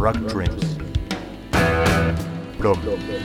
Rock Dreams. Plum.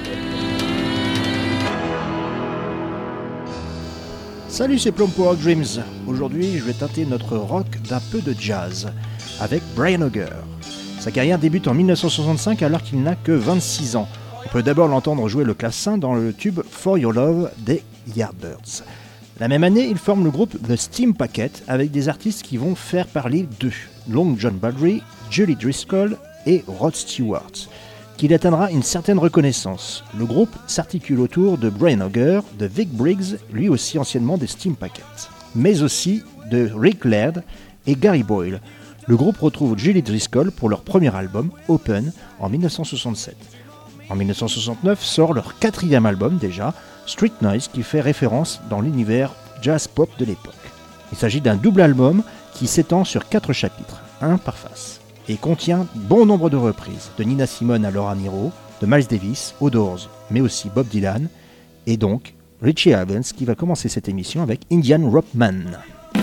Salut, c'est Plum pour Rock Dreams. Aujourd'hui, je vais teinter notre rock d'un peu de jazz avec Brian Auger. Sa carrière débute en 1965 alors qu'il n'a que 26 ans. On peut d'abord l'entendre jouer le clavecin dans le tube For Your Love des Yardbirds. La même année, il forme le groupe The Steam Packet avec des artistes qui vont faire parler d'eux, Long John Baldry, Julie Driscoll et Rod Stewart, qu'il atteindra une certaine reconnaissance. Le groupe s'articule autour de Brian Auger, de Vic Briggs, lui aussi anciennement des Steam Packet, mais aussi de Rick Laird et Gary Boyle. Le groupe retrouve Julie Driscoll pour leur premier album, Open, en 1967. En 1969 sort leur quatrième album déjà, Street Noise, qui fait référence dans l'univers jazz-pop de l'époque. Il s'agit d'un double album qui s'étend sur 4 chapitres, un par face, et contient bon nombre de reprises, de Nina Simone à Laura Nyro, de Miles Davis aux Doors, mais aussi Bob Dylan, et donc Richie Havens qui va commencer cette émission avec Indian Rope Man.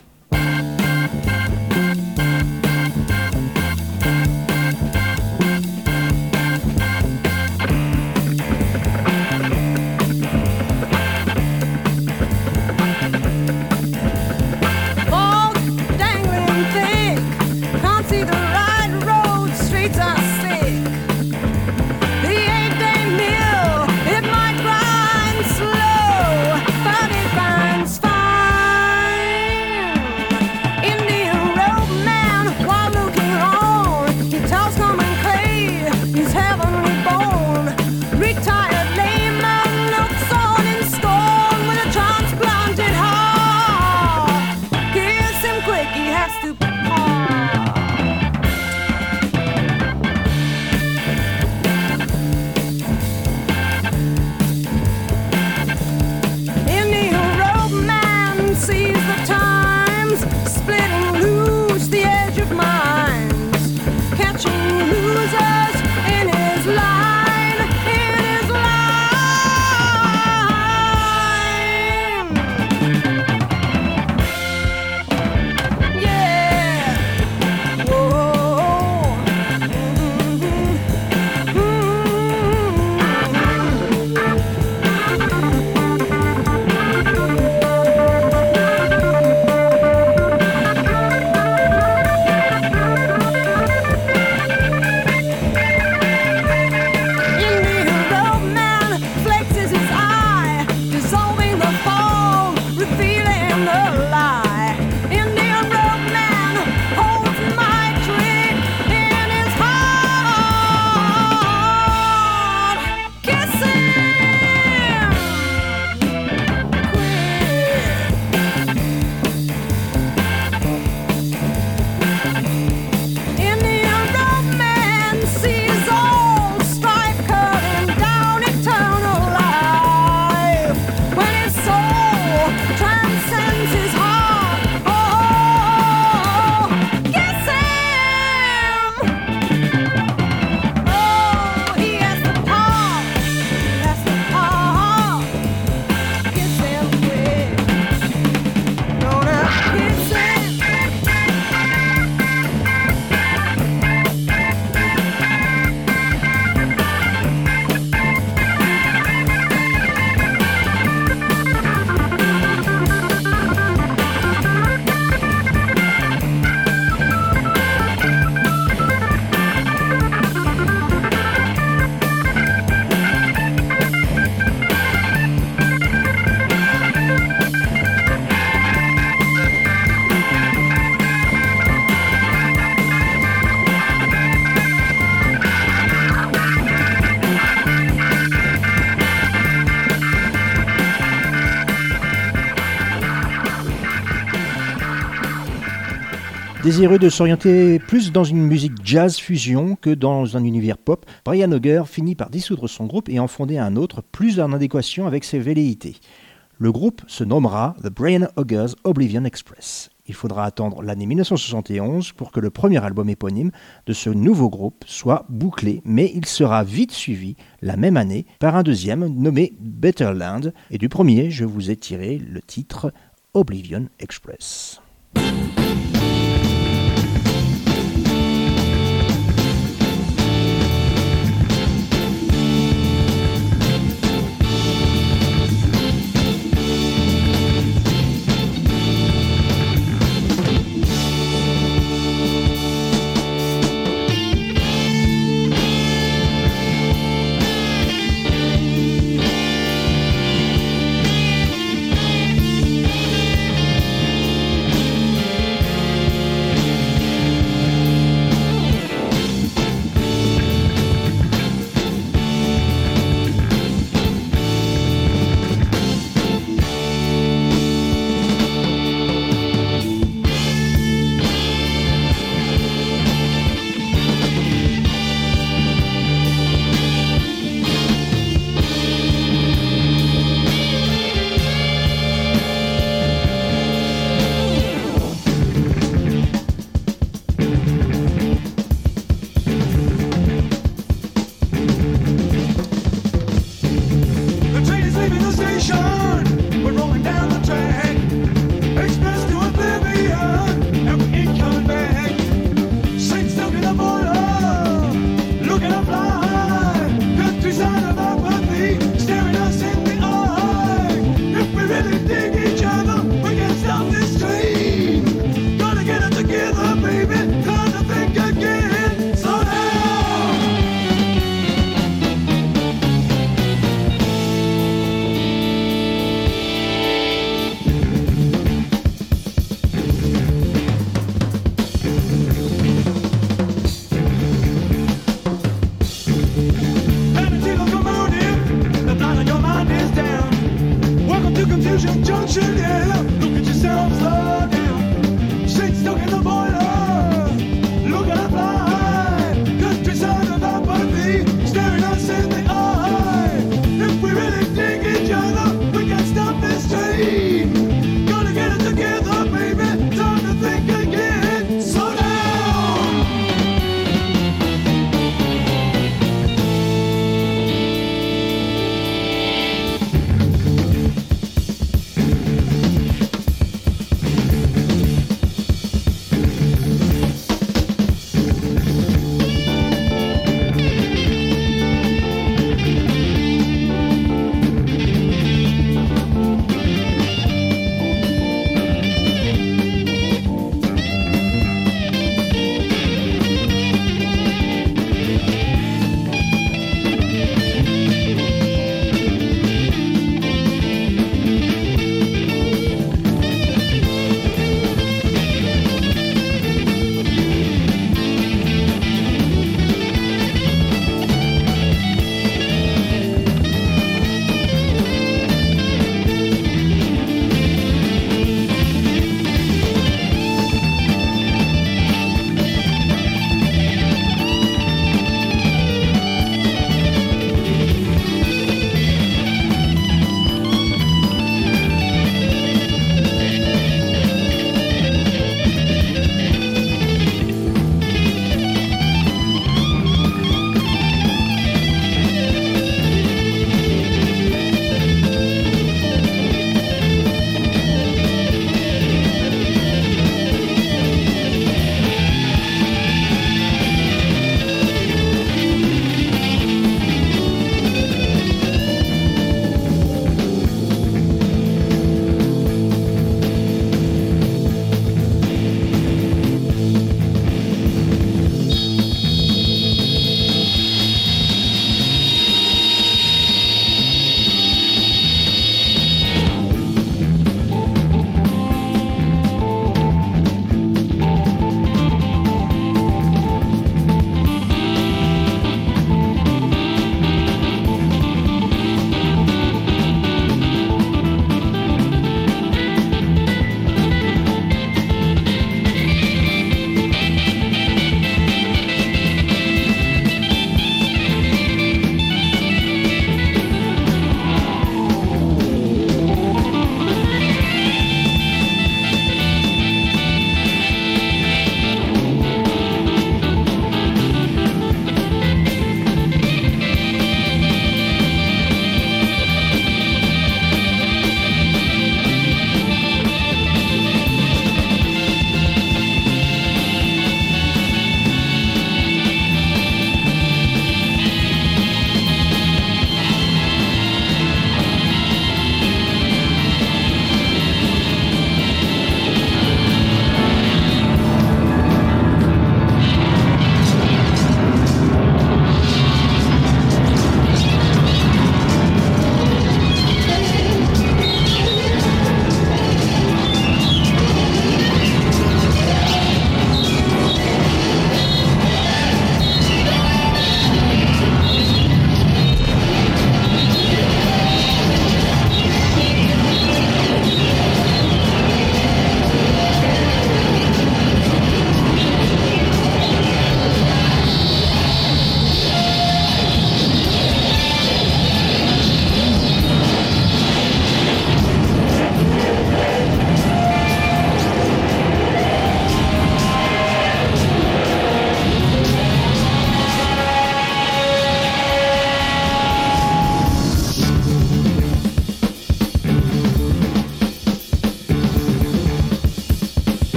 Désireux de s'orienter plus dans une musique jazz fusion que dans un univers pop, Brian Auger finit par dissoudre son groupe et en fonder un autre plus en adéquation avec ses velléités. Le groupe se nommera The Brian Auger's Oblivion Express. Il faudra attendre l'année 1971 pour que le premier album éponyme de ce nouveau groupe soit bouclé, mais il sera vite suivi la même année par un deuxième nommé Better Land, et du premier je vous ai tiré le titre Oblivion Express.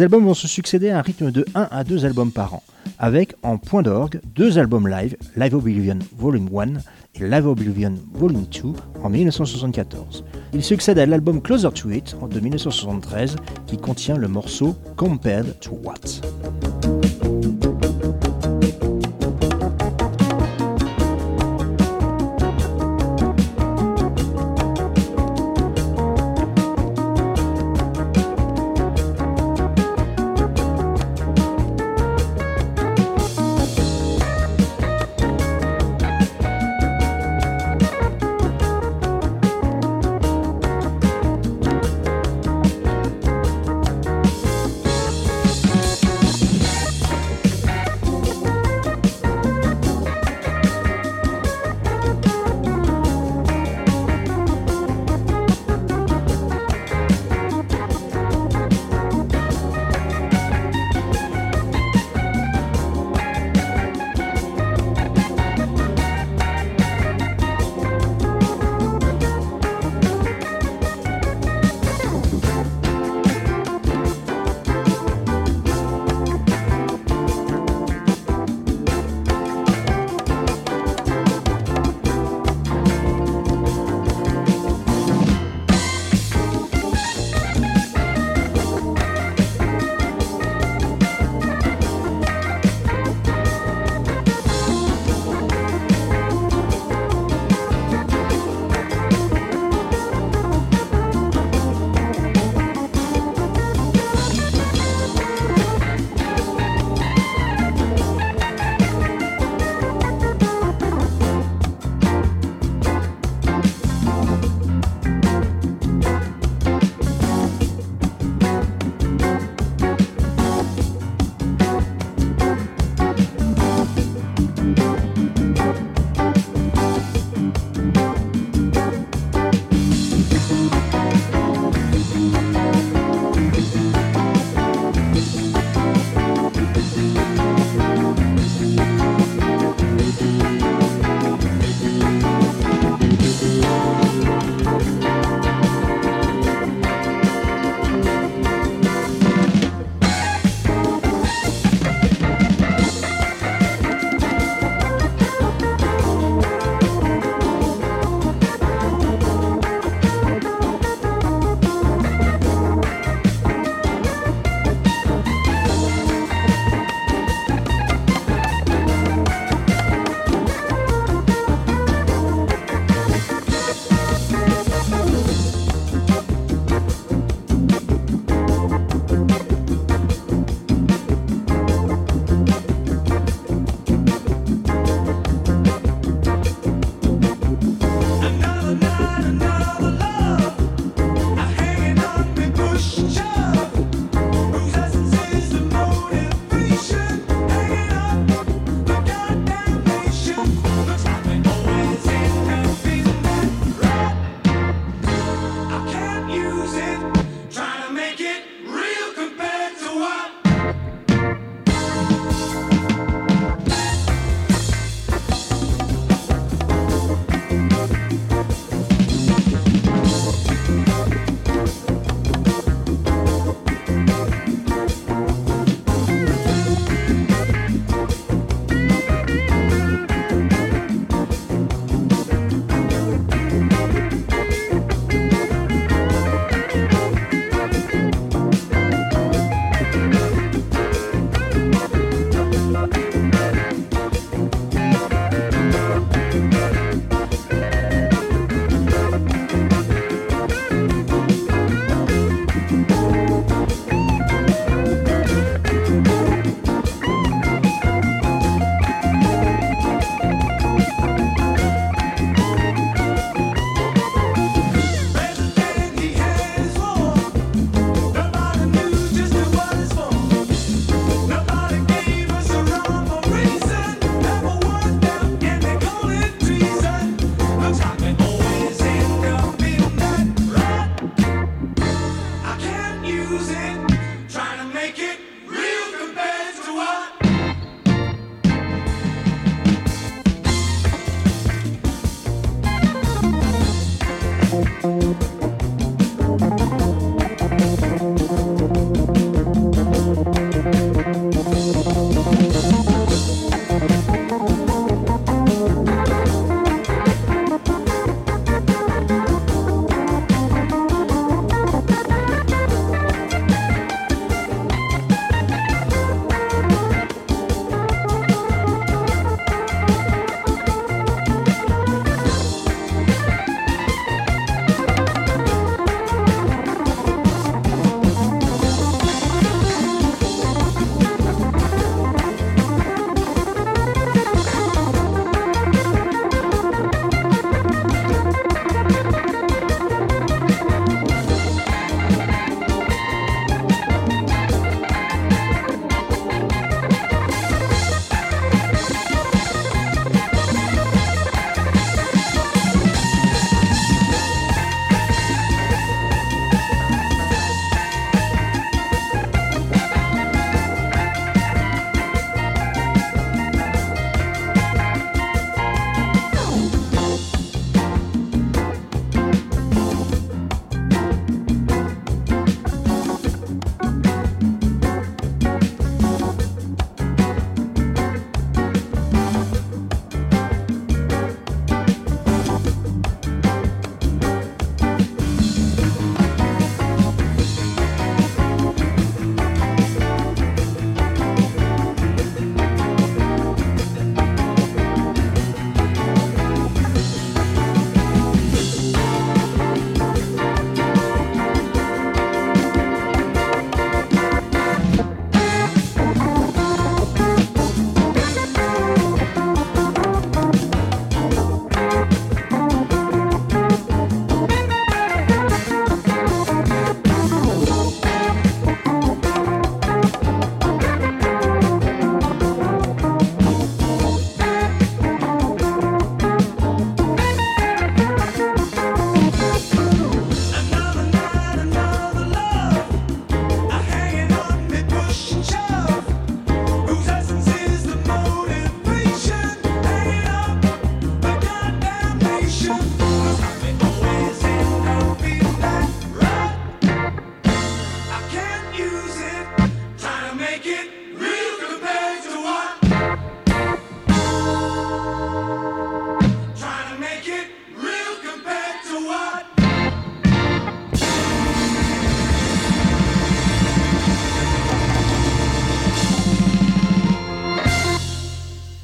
Les albums vont se succéder à un rythme de 1 à 2 albums par an, avec en point d'orgue 2 albums live, Live Oblivion Volume 1 et Live Oblivion Volume 2 en 1974. Il succède à l'album Closer to It de 1973 qui contient le morceau Compared to What.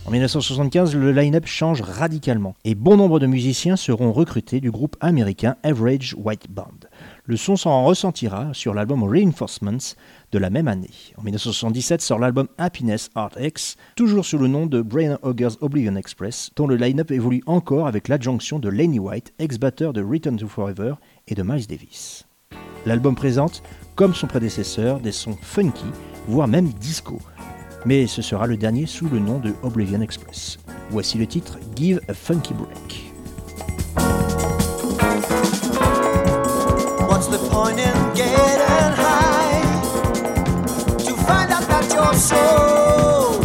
En 1975, le line-up change radicalement et bon nombre de musiciens seront recrutés du groupe américain Average White Band. Le son s'en ressentira sur l'album Reinforcements de la même année. En 1977 sort l'album Happiness Heart X, toujours sous le nom de Brian Auger's Oblivion Express, dont le line-up évolue encore avec l'adjonction de Lenny White, ex-batteur de Return to Forever et de Miles Davis. L'album présente, comme son prédécesseur, des sons funky, voire même disco. Mais ce sera le dernier sous le nom de Oblivion Express. Voici le titre Give a Funky Break. What's the point in getting high to find out that your soul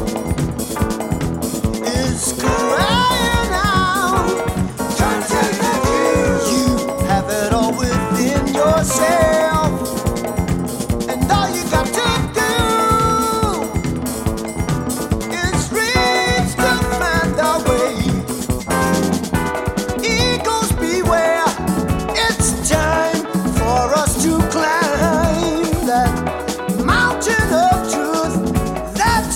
is crying out? Trying to tell you that you have it all within yourself, and all you got to do is reach to find a way. Eagles beware, it's time for us to climb that mountain of truth that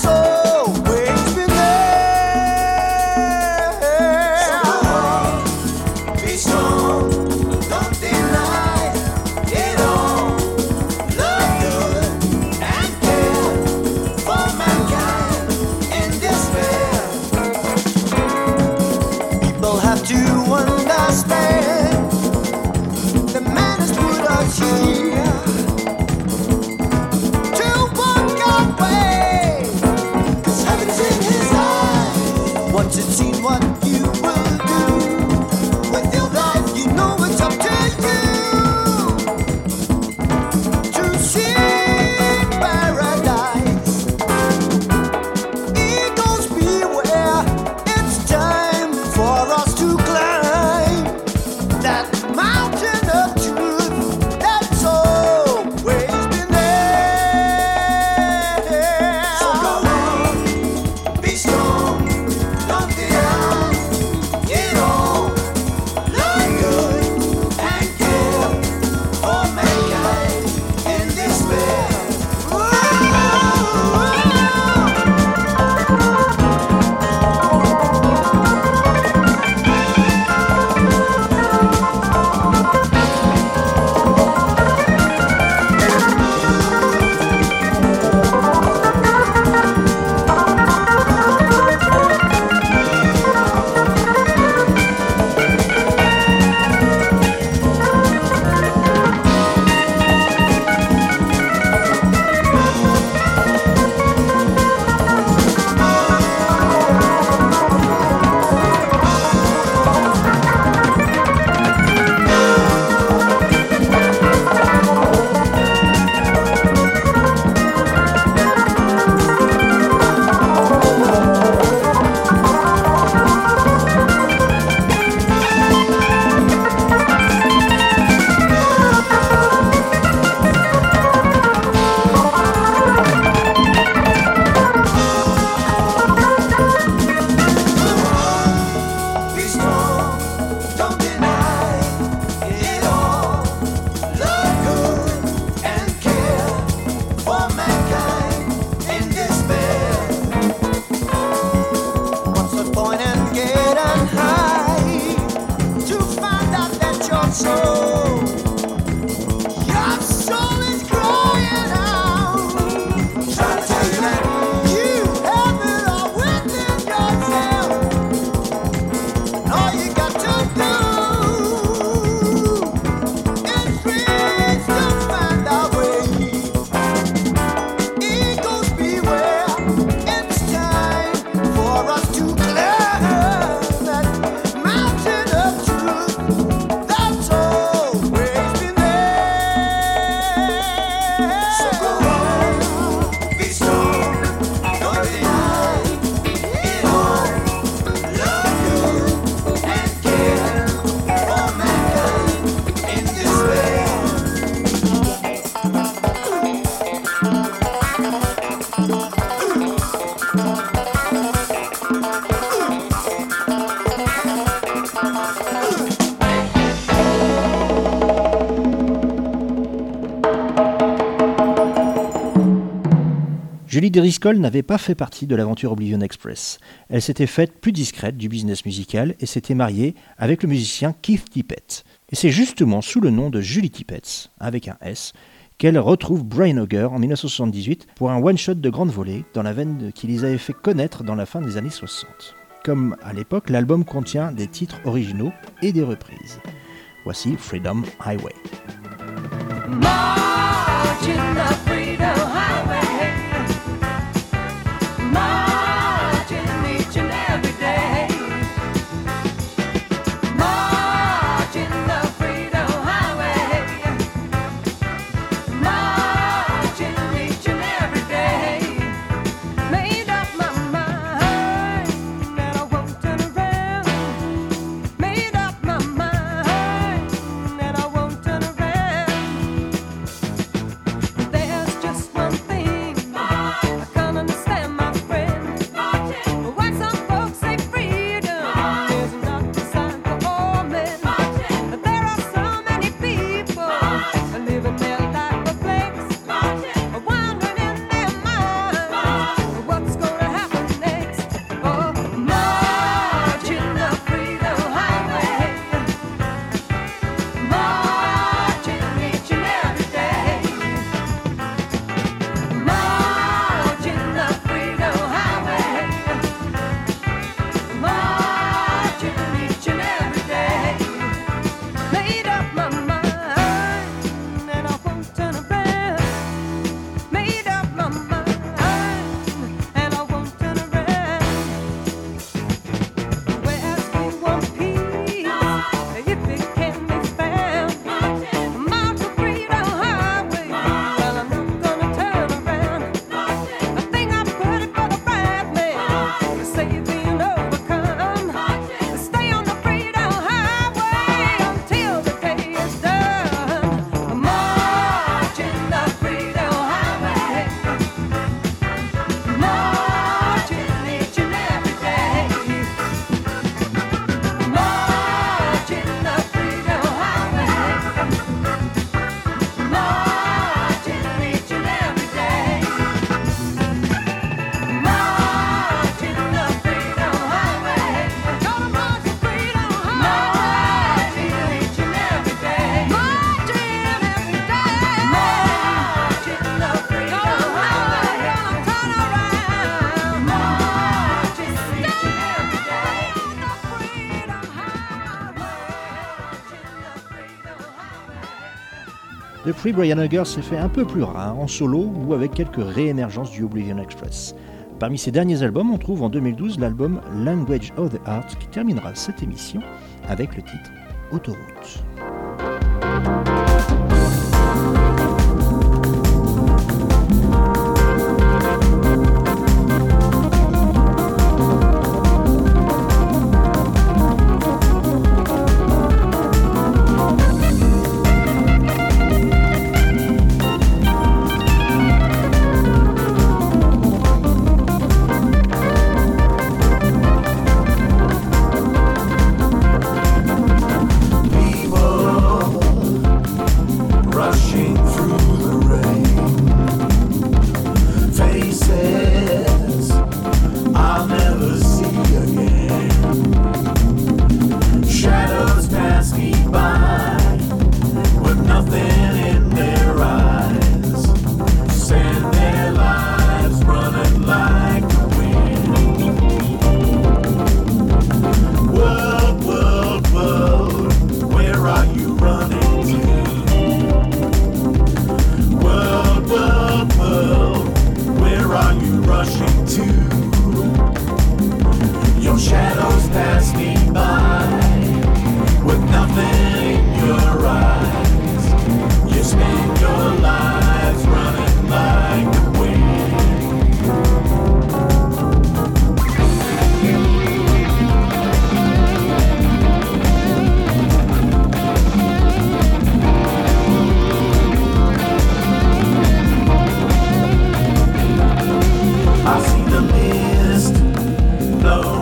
Driscoll n'avait pas fait partie de l'aventure Oblivion Express. Elle s'était faite plus discrète du business musical et s'était mariée avec le musicien Keith Tippett. Et c'est justement sous le nom de Julie Tippett, avec un S, qu'elle retrouve Brian Auger en 1978 pour un one-shot de grande volée dans la veine qui les avait fait connaître dans la fin des années 60. Comme à l'époque, l'album contient des titres originaux et des reprises. Voici Freedom Highway. Depuis, Brian Auger s'est fait un peu plus rare, en solo ou avec quelques réémergences du Oblivion Express. Parmi ses derniers albums, on trouve en 2012 l'album Language of the Heart qui terminera cette émission avec le titre Autoroute. I see the mist blow